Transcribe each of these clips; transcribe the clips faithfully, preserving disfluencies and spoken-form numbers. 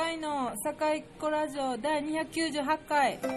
井の堺っ子ラジオだいにひゃくきゅうじゅうはちかい。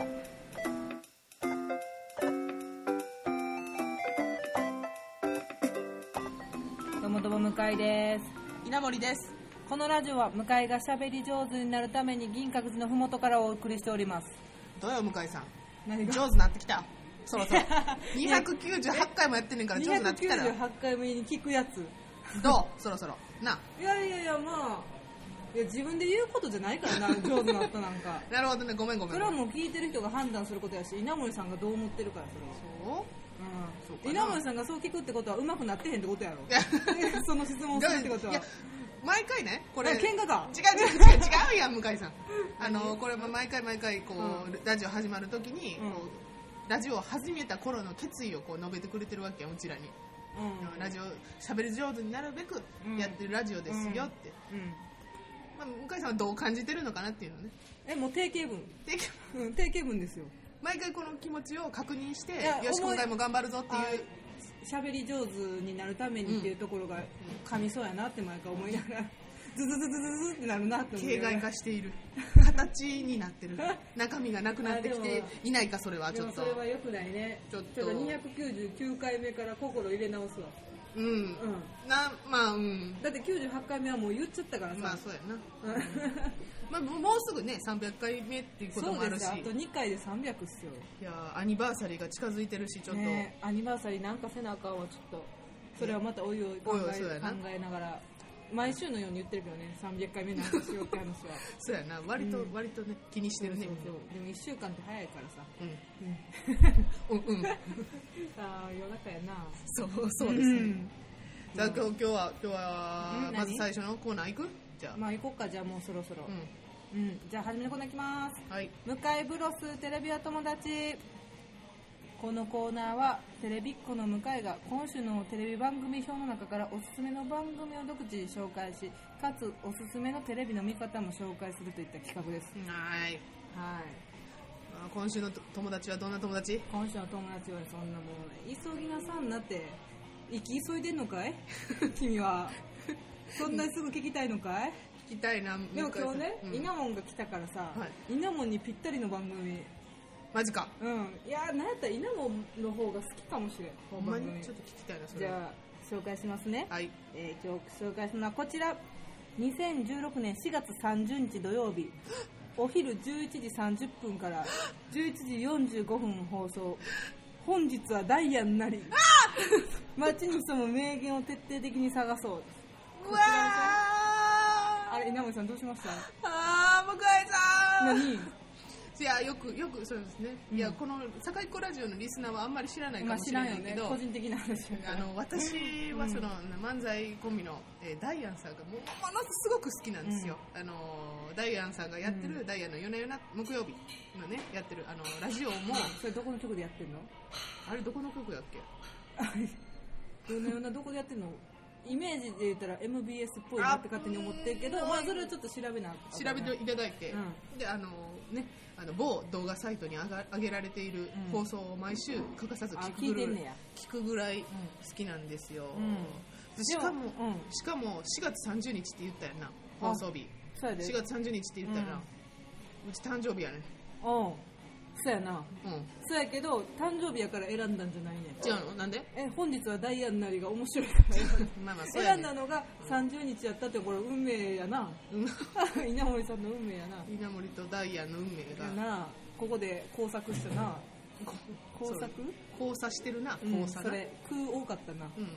どうもどうも向井です。 稲森です。 このラジオは向井が喋り上手になるために銀閣寺のふもとからお送りしております。 どうよ向井さん、 何が上手になってきた。そろそろにひゃくきゅうじゅうはちかいもやってんねんから上手になってきたらにひゃくきゅうじゅうはちかいめに聞くやつどうそろそろな。 いやいやいや、まあいや自分で言うことじゃないからな上手になったなんかなるほどね、ごめんごめん。 それはもう聞いてる人が判断することやし、稲森さんがどう思ってるからそれはそううん、 そうかな稲森さんがそう聞くってことは上手くなってへんってことやろその質問するってことはいや毎回ねこれ喧嘩か違う違う違う違うやん向井さんあのこれ毎回毎回こう、うん、ラジオ始まるときに、うん、こうラジオを始めた頃の決意をこう述べてくれてるわけやん、うちらに、うん、ラジオ喋り上手になるべくやってるラジオですよって、うんうんまあ、向井さんはどう感じてるのかなっていうのね。 えもう定型文定型文、 うん、定型文ですよ。毎回この気持ちを確認してよし今回も頑張るぞっていう喋り上手になるためにっていうところが噛みそうやなって毎回思いながらズズズズズズってなるなって思いながら形骸化している形になってる中身がなくなってきていないか。それはちょっとでもそれは良くないね。ちょっとちょっとにひゃくきゅうじゅうきゅうかいめから心入れ直すわ。 うん、うん、なまあうんだってきゅうじゅうはちかいめはもう言っちゃったからさ。 まあそうやなまあもうすぐねさんびゃっかいめっていうこともあるし。 そうですよ、あとにかいでさんびゃくっすよ。 いやアニバーサリーが近づいてるしちょっと、 ね、アニバーサリーなんかせなあかんわ。ちょっとそれはまたおいおい考 え, 考えながら毎週のように言ってるけどね、さんびゃっかいめなんかしようって話はそうやな、割と、うん、割とね気にしてるね。 そうそうそう。でもいっしゅうかんって早いからさ。 うんうんうんああ夜中やな。 そうそうですね、うん、じゃあ今日今日は今日はまず最初のコーナー行く。じゃあまあ行こっか。じゃあもうそろそろ、うんうん、じゃあ初めのコーナー行きます。 はい。 向井ブロステレビは友達。このコーナーはテレビっ子の向井が今週のテレビ番組表の中からおすすめの番組を独自に紹介し、かつおすすめのテレビの見方も紹介するといった企画です。 はい。 はい。 今週の友達はどんな友達？ 今週の友達はそんなもう急ぎなさんなって。生き急いでんのかい君は。そんなにすぐ聞きたいのかい？ 聞きたいな。 でも今日ね、うん、稲門が来たからさ、はい、稲門にぴったりの番組。 マジか。 うん。いや、なんやったら稲門の方が好きかもしれん。 ほんまにちょっと聞きたいなそれ。 じゃあ紹介しますね。 はい。 えー、今日紹介するのはこちら。にせんじゅうろくねんしがつさんじゅうにち土曜日、お昼じゅういちじさんじゅっぷんからじゅういちじよんじゅうごふん放送。本日はダイヤになり街に潜む名言を徹底的に探そう。 うわー。 あれ稲森さんどうしました？ あー向井さん。 何？ いやよくよくそうですね、うん、いやこの堺っ子ラジオのリスナーはあんまり知らないかもしれないけど、 まあ、知らんよね、個人的な話あの私はその、うん、漫才コンビの、えー、ダイアンさんがものすごく好きなんですよ、うん、あのダイアンさんがやってる、うん、ダイアンの夜な夜な木曜日のねやってるあのラジオも、うん、 それどこの曲でやってんの？ あれどこの曲やっけ夜な夜などこでやってんの？イメージで言ったら エムビーエス っぽいなって勝手に思ってるけど、まあそれはちょっと調べな調べていただいて、うん、であのねあの某動画サイトに上が上げられている放送を毎週欠かさず聞くぐらい、うん、聞くぐらい好きなんですよ、うん、しかも、うん、しかもしがつさんじゅうにちって言ったよな放送日。しがつさんじゅうにちって言ったよな、うん、うち誕生日やね。 うんそうやな、うん、そうやけど誕生日やから選んだんじゃないね。 違うの？なんで？ え本日はダイヤになりが面白いからまあまあそうや、ね、 選んだのがさんじゅうにちやったってこれ運命やな稲森さんの運命やな。 稲森とダイヤの運命がやな。ここで工作したな。工作？ 交差してるな。交差な、うん、 それ空多かったな、うん、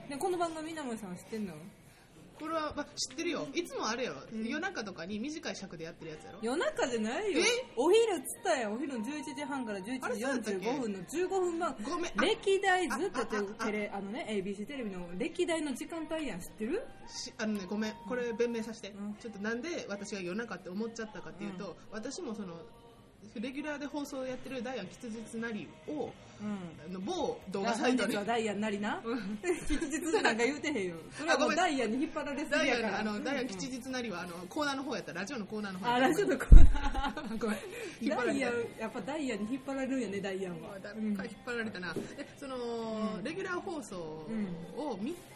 でこの番組稲森さんは知ってんの？ これは、まあ、知ってるよ。いつもあれよ、うん、夜中とかに短い尺でやってるやつやろ。 夜中じゃないよ。お昼っつったやん。お昼のじゅういちじはんからじゅういちじよんじゅうごふんのじゅうごふんまん。 ごめん。 歴代ずっとテレあのね エービーシー テレビの歴代の時間帯やん。知ってる？ しあのねごめんこれ弁明させて、うん、ちょっとなんで私が夜中って思っちゃったかっていうと、うん、私もそのレギュラーで放送やってるダイヤン吉日なりを、うん、あの某動画サイトに。 本日はダイヤンなりな。吉日なんか言うてへんよ。それはもうダイヤンに引っ張られすぎやから。 ダイヤンあのダイヤン吉日なりはあのコーナーの方やったらラジオのコーナーの方やったら。あラジオのコーナー。ごめん。引っ張られた。ダイヤンやっぱダイヤンに引っ張られるんやねダイヤンは。 だから引っ張られたな。でその、うん、レギュラー放送を見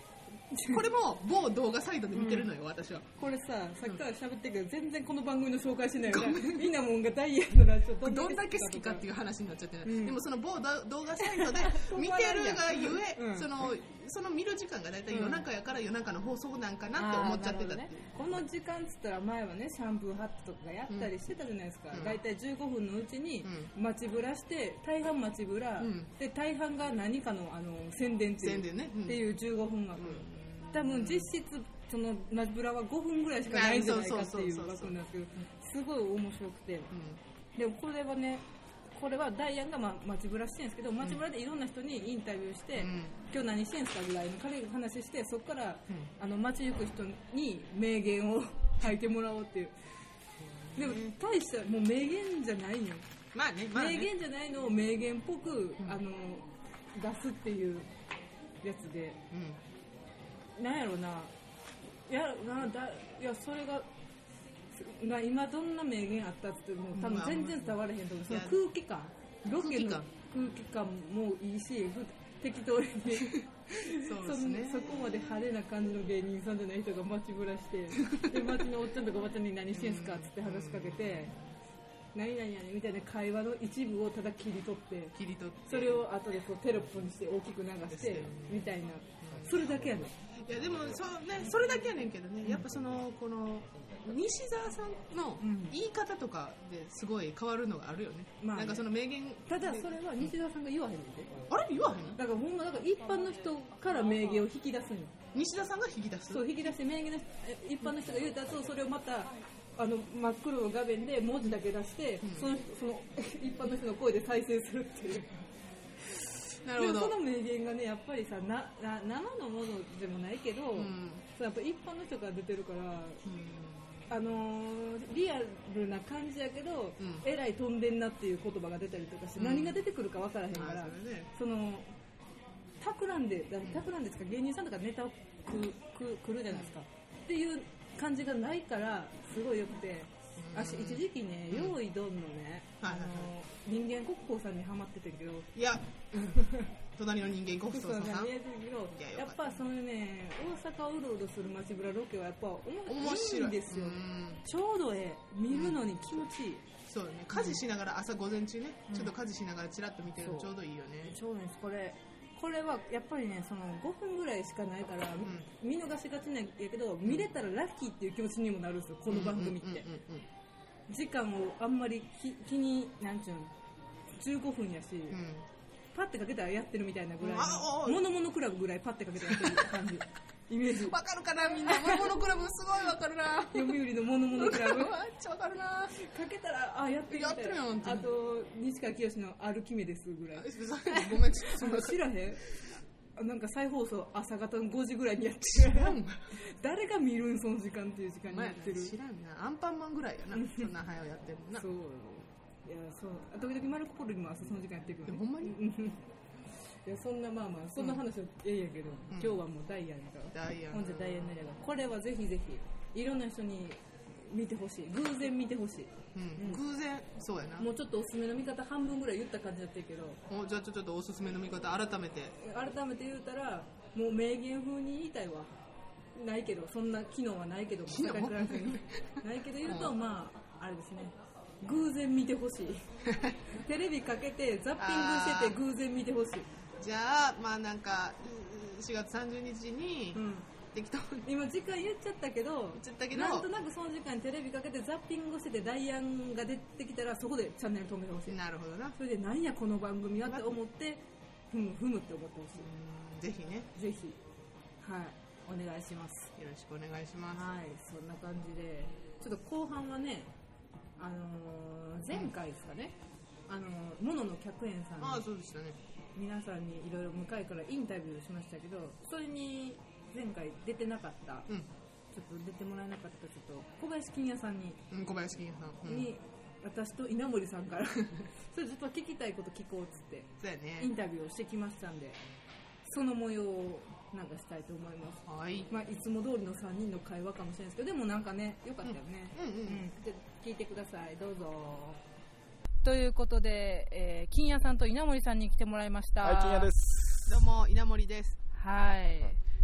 これも某動画サイトで見てるのよ、うん、私は。 これさ、さっきから喋ってるけど、うん、全然この番組の紹介しないよね。みんなもんがダイヤのラジオどんだけ好きかっていう話になっちゃってね、うん、でもその某動画サイトで見てるがゆえ、うん、そのその見る時間がだいたい夜中やから夜中の放送なんかなって思っちゃってたっていう、ね、 この時間っつったら前はねシャンプーハットとかやったりしてたじゃないですか、うん、だいたいじゅうごふんのうちに街ぶらして大半街ぶら、うん、で大半が何か の, あの宣伝っていう、宣伝ね、うん、っていうじゅうごふん枠、うん、多分実質その街ぶらはごふんぐらいしかないんじゃないかっていう枠なんですけど、すごい面白くて、うん、でもこれはねこれはダイアンが、まあ、街ぶらしてるんですけど、街ぶらでいろんな人にインタビューして、うん、今日何してんすかぐらいの軽い話して、そこから、うん、あの街行く人に名言を書いてもらおうっていう、うん、でも大したもう名言じゃないの、 まあねまあね、 名言じゃないのを名言っぽく、うん、あの出すっていうやつで、うん、なんやろな、いやなだいやそれがが今どんな名言あったって言っても多分全然伝われへんと思う、その空気感、ロケの空気感もいいし、適当にそうですね、そ, そこまで派手な感じの芸人さんじゃない人が街ぶらしてで街のおっちゃんとかおばちゃんに何してんすかっつって話しかけて、何々やねみたいな会話の一部をただ切り取って切り取ってそれを後でこうテロップにして大きく流してみたいな、それだけやねん。 いやでも そ,、ね、それだけやねんけどね、やっぱそのこの西澤さんの言い方とかですごい変わるのがあるよね、うん、なんかその名言、 ただそれは西澤さんが言わへんねんで、 あれ言わへん、 だからほんまだから一般の人から名言を引き出すんよ、 西田さんが引き出す、 そう引き出して名言の一般の人が言うた後、それをまたあの真っ黒の画面で文字だけ出して、うん、そのその一般の人の声で再生するっていうなるほど。その名言がねやっぱりさなな生のものでもないけど、うん、やっぱ一般の人から出てるから、うん、あのー、リアルな感じやけど、うん、えらい飛んでんなっていう言葉が出たりとかして、うん、何が出てくるか分からへんから、そ, ね、その企んで企んでですか、芸人さんとかネタをくくくるじゃないですか、うん、っていう感じがないからすごいよくて、私一時期ね、うん、用意どんのね、あの人間国宝さんにハマっててんけど、 いや隣の人間国宝さんやっぱそういうね、大阪をうろうろする街ぶらロケはやっぱ面白いんですよ、ちょうどえ見るのに気持ちいい、うん、 そうね、家事しながら、朝午前中ね、うん、ちょっと家事しながらチラッと見てるのちょうどいいよね、 ちょうどいいです。これこれはやっぱりね、そのごふんぐらいしかないから、うん、見逃しがちなんやけど、見れたらラッキーっていう気持ちにもなるんですよ、この番組って。時間をあんまり 気, 気になんちゅうのじゅうごふんやし、うん、パッてかけたらやってるみたいなぐらいの、モノモノクラブぐらいパッてかけたらやってる感じイメージわかるかな、みんなモノモノクラブすごいわかるな読売のモノモノクラブめっちゃわかるな、 かけたらあやってるみたいな、あと西川きよしの歩き目ですぐらいごめんその知らへん、なんか再放送朝方のごじぐらいにやってる誰が見るんその時間っていう時間にやってる、 知らんな、アンパンマンぐらいやなそんな早うやってるもんな。 そういやそう時々マルコポロにも朝その時間やってるけど、 ね、ほんまにいやそんなまあまあそんな話はええやけど、うん、今日はもうダイアンだから、ダイアン本日はダイアンなりがこれはぜひぜひいろんな人に見てほしい、偶然見てほしい、 うんうん、偶然そうやな、 もうちょっとおすすめの見方半分ぐらい言った感じだったけど、 おじゃあちょっとおすすめの見方改めて改めて言うたら、もう名言風に言いたいわ、ないけどそんな機能はないけどもないけど言うと、まああれですね、偶然見てほしいテレビかけてザッピングしてて偶然見てほしい。 じゃあまあなんかしがつさんじゅうにちに、うん、適当に今時間言っちゃったけど、言っちゃったけどなんとなくその時間にテレビかけてザッピングしててダイアンが出てきたらそこでチャンネル止めてほしい。 なるほどな。 それで何やこの番組はって思ってふむふむって思ってほしい。 ぜひね、 ぜひはいお願いします。 よろしくお願いします。 はい、そんな感じでちょっと後半はね、あのー、前回ですかね、うん、あのー、モノの客園さんに、 ああそうでしたね、 皆さんにいろいろ向かいからインタビューしましたけど、それに前回出てなかった、うん、ちょっと出てもらえなかったちょっと小林金也さんに、 うん、小林金也さん、うん、 に私と稲森さんからそれずっと聞きたいこと聞こうっつってそうや、ね、 インタビューをしてきましたんで、その模様をなんかしたいと思います。 はい、 まあ、いつも通りのさんにんの会話かもしれないですけど、でもなんかねよかったよね、うんうんうんうん、で聞いてください、どうぞ。ということで、えー、金谷さんと稲森さんに来てもらいました。 はい、金谷です。 どうも稲森です。 はい、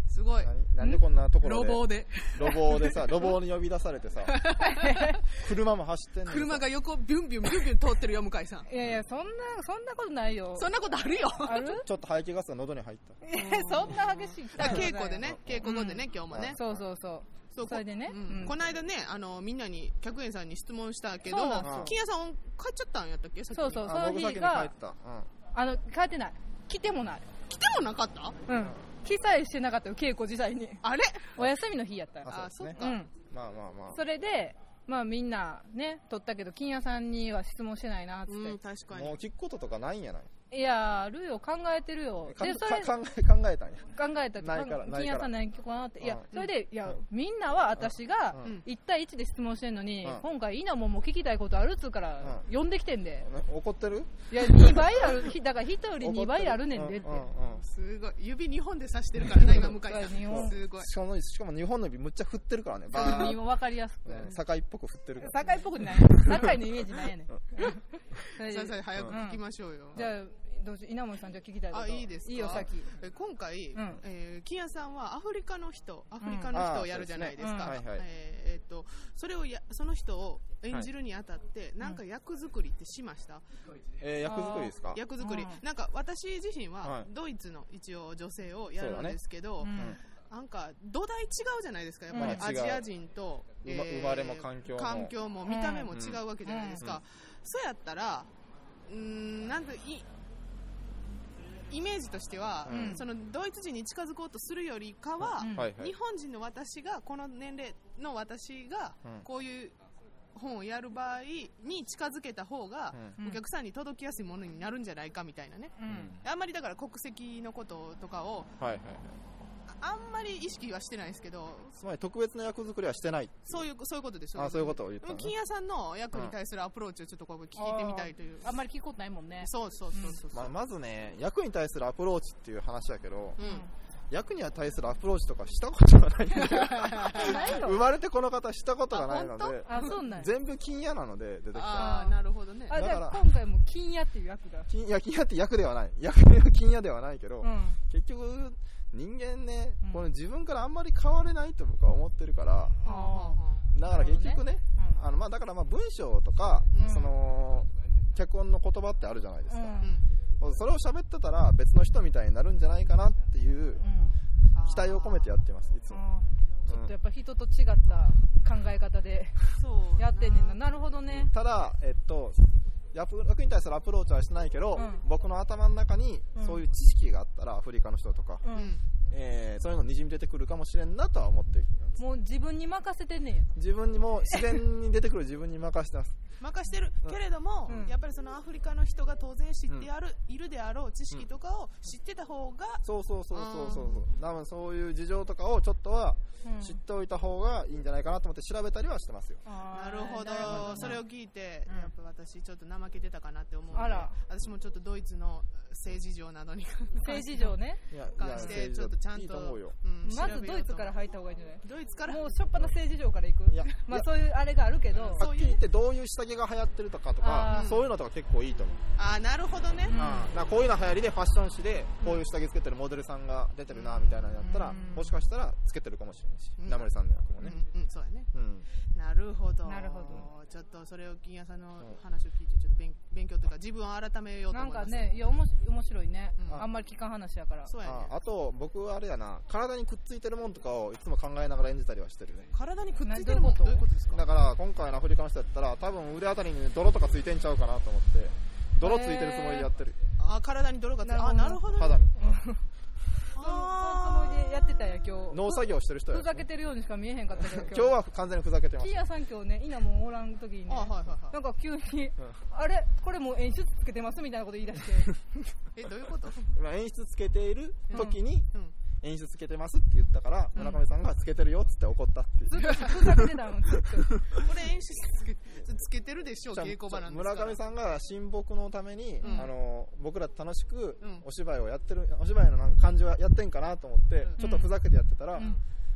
すごい。 なんでこんなところで路傍で路傍でさ、路傍に呼び出されてさ車も走ってんのに車が横ビュンビュンビュンビュン通ってるよ向井さん。 いやいや、そんなそんなことないよ。 そんなことあるよ。 ある？ ちょっと排気ガスが喉に入った。 そんな激しい。 稽古でね、稽古後でね、今日もね。 そうそうそう。そうそれでね、 うんうん、この間ね、あのみんなに客員さんに質問したけど、金谷さん帰っちゃったんやったっけ？ そうそう、その日が僕先に帰った、うん、 あの帰ってない、来てもない。 来てもなかった？ うん、来さえしてなかったよ、稽古自体に。 あれ？ お休みの日やった。 あ、そうですね。 うん、 まあまあまあ。 それで。まあみんなね、撮ったけど、金谷さんには質問してないなって。 うん、確かに。 もう聞くこととかないんやない？ いや、あるよ、考えてるよ。 で、それ考え、考えたんや。 考えた。 ないから、 金谷さん何聞こうかなって。いや、それで、いや、みんなは私がいち対いちで質問してんのに、今回、稲もも聞きたいことあるっつうから、呼んできてんで。 怒ってる？ いや、にばいある、だから人よりにばいあるねんでって。 すごい。指にほんで刺してるからね、今、向井さん。すごい。 しかも、しかもにほんの指むっちゃ振ってるからね。 わかりやすく。 堺っぽく振ってるから。 堺っぽくない。堺のイメージないやねん。 さあさあ、早く聞きましょうよ。 じゃあ、どうし稲森さんじゃ聞きたいこと。 あ、いいですか。 いいよ、さっき。 今回、うんえー、金谷さんはアフリカの人、アフリカの人をやるじゃないですか。えっと、それをや、その人を演じるにあたって、はい、なんか役作りってしました？ えー、役作りですか？ 役作り。なんか私自身は、ドイツの一応女性をやるんですけど、なんか土台違うじゃないですか。やっぱりアジア人と、 うんえー、生まれも環境も環境も見た目も違うわけじゃないですか。うんうん、そうやったら、うーん、なんていイメージとしては、うん、そのドイツ人に近づこうとするよりかは、うん、日本人の私がこの年齢の私がこういう本をやる場合に近づけた方がお客さんに届きやすいものになるんじゃないかみたいなね、うん、あんまりだから国籍のこととかを、はいはいはい、あんまり意識はしてないですけど、 つまり特別な役作りはしてない。 そういうそういうことですよ。 あ、そういうことを言ったのね。 金谷さんの役に対するアプローチをちょっとこう聞いてみたいという。 あ, あんまり聞くことないもんね。 そうそうそうそう、うんまあ、まずね、役に対するアプローチっていう話だけど、うん、役に対するアプローチとかしたことがないんで生まれてこの方したことがないので、 あ、そうなん全部金谷なので出てきた。 ああ、なるほどね。 あ、だから今回も金谷っていう役だ。 金いや金谷って役ではない。役は金谷ではないけど、うん、結局人間ね、うん、この自分からあんまり変われないと僕は思ってるから、うん、だから結局ね、うん、あのまあだからまあ文章とか、うん、その脚本の言葉ってあるじゃないですか。うん、それを喋ってたら別の人みたいになるんじゃないかなっていう期待を込めてやってます、いつも。 ちょっとやっぱ人と違った考え方でやってんねんな。なるほどね。 ただ、えっと役に対するアプローチはしてないけど、うん、僕の頭の中にそういう知識があったら、うん、アフリカの人とか、うんえー、そういうのにじみ出てくるかもしれんなとは思っています。 もう自分に任せてんねんや。 自分にも自然に出てくる自分に任せてます。 任してるけれども、うん、やっぱりそのアフリカの人が当然知ってある、うん、いるであろう知識とかを知ってた方が、 うん、そうそうそうそうそうそう、多分そういう事情とかをちょっとは知っておいた方がいいんじゃないかなと思って調べたりはしてますよ。 なるほど。それを聞いて、うん、やっぱ私ちょっと怠けてたかなって思うので、あら、私もちょっとドイツの政治上などに政治上ね関してちょっとちゃんと、 うん、 まずドイツから入った方がいいんじゃない？ ドイツからもうしょっぱな政治上から行く。いや、まあそういうあれがあるけど、 はっきり言ってどういう下着が流行ってるとかとか、そういうのとか結構いいと思う。 ああ、なるほどね。 うん、なんかこういうの流行りでファッション誌でこういう下着つけてるモデルさんが出てるなみたいなのやったら、うん、もしかしたらつけてるかもしれないし、稲森さんの役もね。 うんうん、そうやね。うん、なるほど。なるほど。ちょっとそれを金谷さんの話を聞いてちょっと勉勉強というか自分を改めようと思います。 なんかね、いやおもし面白いね、うん。あんまり聞かん話やから。 そうやね。 あ, あと僕はあれやな、体にくっついてるもんとかをいつも考えながら演じたりはしてるね。 体にくっついてるもんどういうことですか？ だから今回のアフリカの人やったら多分腕あたりに泥とかついてんちゃうかなと思って泥ついてるつもりでやってる。 ああ、体に泥がついてる。あ、なるほど、ね。 肌に。 そのつもりでやってたんや今日。 農作業してる人や、ね。 ふざけてるようにしか見えへんかったけど今日。今日は完全にふざけてます。 キーヤさん今日ね、稲もおらん時にね、あ、はいはいはい、なんか急に、うん、あれこれもう演出つけてますみたいなこと言い出してえ、どういうこと？ 演出つけている時に、うんうん、演出つけてますって言ったから、うん、村上さんがつけてるよっつって怒ったっていう。 ずっとふざけてたのずっとこれ演出つけ、つけてるでしょう、稽古場なんですから。 村上さんが親睦のために、うん、あの僕ら楽しくお芝居をやってる、お芝居のなんか感じはやってんかなと思って、うん、ちょっとふざけてやってたら、うん、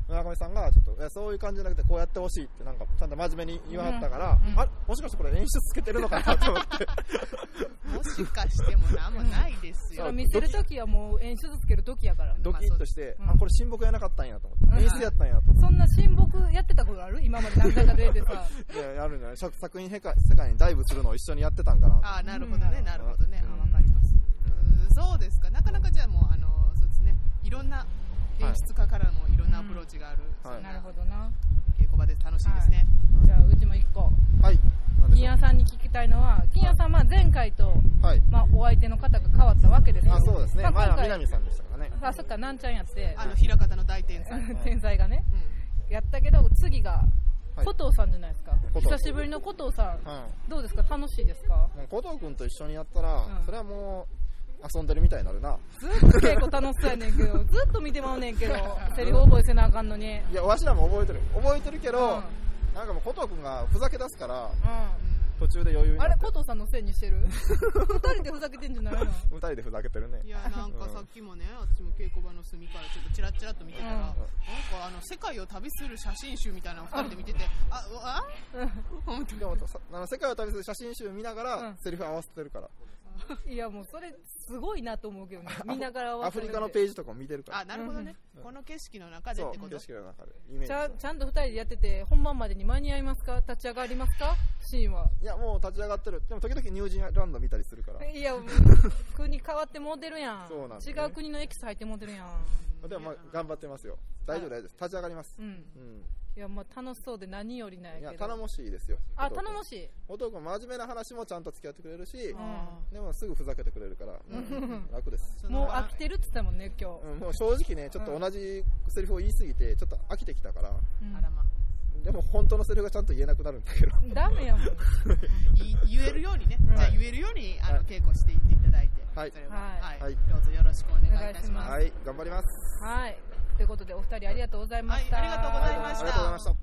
村上さんがちょっといやそういう感じじゃなくてこうやってほしいってなんかちゃんと真面目に言わはったから、うんうん、あもしかしてこれ演出つけてるのかなと思ってもしかしてもなんもないですよ。 見せるときはもう演出つけるときやからドキッとして、まあ、あこれ親睦やなかったんやと思って、 うん、 演出やったんやと思って、 そんな親睦やってたことある今まで何回か出てさいややるんじゃない作品世界にダイブするのを一緒にやってたんかな。 あなるほどねなるほどね、うん、あ分かります、うん、そうですか。なかなかじゃあもうあのそうですねいろんな演出家からもいろんなアプローチがある、 はい、なるほどな稽古場で楽しいですね、 はい、じゃあうちもいっこはい金谷さんに聞きたいのは金谷さんは前回と、はいまあ、お相手の方が変わったわけですよ。 あそうですね、まあ、前は南さんでしたからね。 あそっかなんちゃんやってあの平方の大天才天才がね、うん、やったけど次が古藤さんじゃないですか、はい、久しぶりの古藤さん、はい、どうですか楽しいですか。 古藤君と一緒にやったら、うん、それはもう遊んでるみたいになるな。 ずっと結構楽しそうやねんけどずっと見てまうねんけどセリフ覚えせなあかんのに。 いやわしらも覚えてる覚えてるけど、うん、なんかもう古藤君がふざけ出すから、うん、途中で余裕になって。 あれ古藤さんのせいにしてる二人でふざけてんじゃないの。 二人でふざけてるね。 いやなんかさっきもね私も稽古場の隅からちょっとチラッチラッと見てたら、うん、なんかあの世界を旅する写真集みたいなのを二人で見てて、ああ本当にあの世界を旅する写真集見ながら、うん、セリフ合わせてるから。 いやもうそれすごいなと思うけどね見ながらアフリカのページとかも見てるから。 あなるほどね、うん、この景色の中でってこと。 景色の中でイメージ ち, ゃちゃんとふたりでやってて本番までに間に合いますか。立ち上がりますかシーンは。 いやもう立ち上がってる。でも時々ニュージーランド見たりするから。 いや国変わってモデルやん。そうなんですね、違う国のエキス入ってモデルやん。 でもまあ頑張ってますよ。大丈夫大丈夫です。立ち上がります。うん、うんいやまあ楽しそうで何よりないけど。 いや頼もしいですよ。 あ頼もしい。 男真面目な話もちゃんと付き合ってくれるし、うん、でもすぐふざけてくれるから、うん、楽です。 もう飽きてるって言ったもんね今日、 うん、もう正直ねちょっと同じセリフを言い過ぎてちょっと飽きてきたから、うん、 あらまでも本当のセリフがちゃんと言えなくなるんだけどダメやもん言えるようにね、うん、じゃあ言えるようにあの、はい、稽古していっていただいて、はいはいはい、どうぞよろしくお願いいたします。 はい頑張ります。 はいということでお二人ありがとうございました、 はい、ありがとうございました、 ありがとうございました。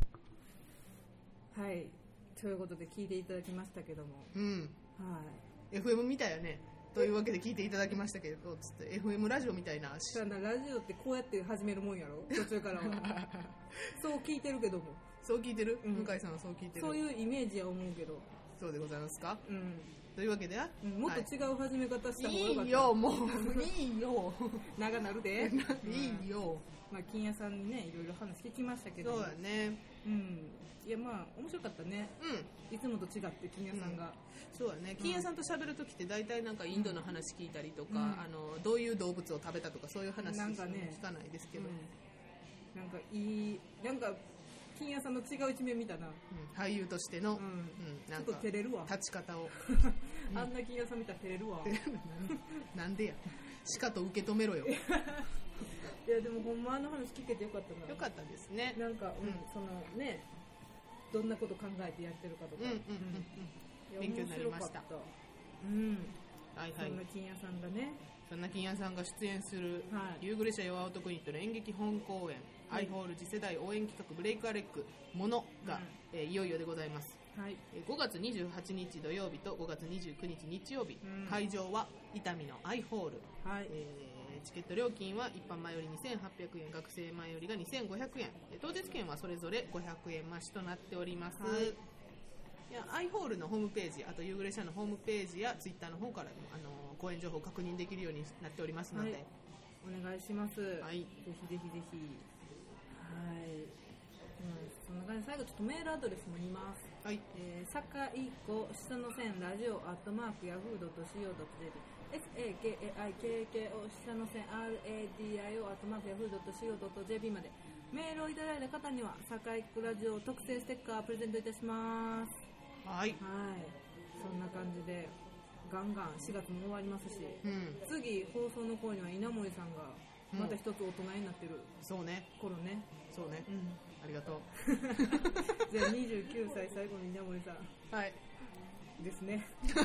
はいということで聞いていただきましたけども、 うんはい、エフエム みたいよねというわけで聞いていただきましたけどつって エフエム ラジオみたいな。ラジオってこうやって始めるもんやろ途中からはそう聞いてるけども。 そう聞いてる、うん、向井さんはそう聞いてる。 そういうイメージは思うけど。 そうでございますか、うん、というわけで、 うん、もっと違う始め方した方がよかった。 いいよもういいよ長なるでいいよ、 まあ、金谷さんにねいろいろ話聞きましたけど。 そうだね、 うん、いやまあ面白かったね、うん、いつもと違って金谷さんが、 うん、そうだね金谷さんと喋るときって大体なんかインドの話聞いたりとか、うん、あのどういう動物を食べたとかそういう話なんか、ね、 聞かないですけど、うん、 なんかいいなんか金谷さんの違う一面見たな、うん、 俳優としての、うんうん、 なんかちょっと照れるわ立ち方をあんな金谷さん見たら照れるわなんでやしかと受け止めろよいやでもほんまの話聞けてよかったな。 よかったですね。 なんか、うん、そのねどんなこと考えてやってるかとか、うんうんうんうん、勉強になりました。 うん、はいはい。そんな金谷さんがね、 そんな金谷さんが出演する、はい、夕暮れ社弱男ユニットの演劇本公演、はい、アイホール次世代応援企画ブレイクアレックものが、うんえー、いよいよでございます。はい、ごがつにじゅうはちにち土曜日とごがつにじゅうくにち日曜日、うん、会場は伊丹のアイホール、はいえー、チケット料金は一般前よりにせんはっぴゃくえん、学生前よりがにせんごひゃくえん、当日券はそれぞれごひゃくえん増しとなっております。はい、いやアイホールのホームページ、あと夕暮れ社のホームページやツイッターの方からもあの公演情報を確認できるようになっておりますので、はい、 お願いします。はい、ぜひぜひぜひ。はい。うん、そんな感じで最後ちょっとメールアドレスも言います。はい。えー、さかいこ下の線ラジオアットマークヤフードと シーオードットジェーピー エスエーケーエーアイケーケーオー 下の線 アールエーディーアイオー アットマークヤフードと シーオードットジェーピー までメールをいただいた方にはさかいこラジオ特製ステッカープレゼントいたします。はい。はい。そんな感じでガンガンしがつも終わりますし、うん、次放送の頃には稲森さんがまた一つ大人になってる、 うん、そうね頃ねそうね、うん、ありがとうじゃあにじゅうきゅうさい最後の稲森さんはいですね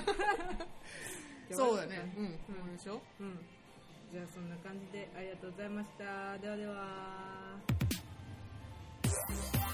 そうだねうん、うん、でしょ、うん、 じゃあそんな感じでありがとうございました。ではでは